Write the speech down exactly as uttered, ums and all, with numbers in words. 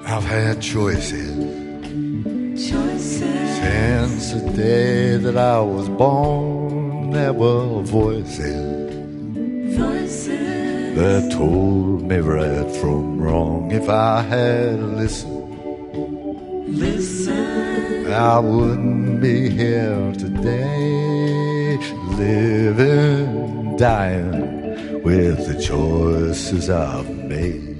I've had choices, choices since the day that I was born. There were voices, voices that told me right from wrong. If I had listened, listen, I wouldn't be here today, living, dying with the choices I've made.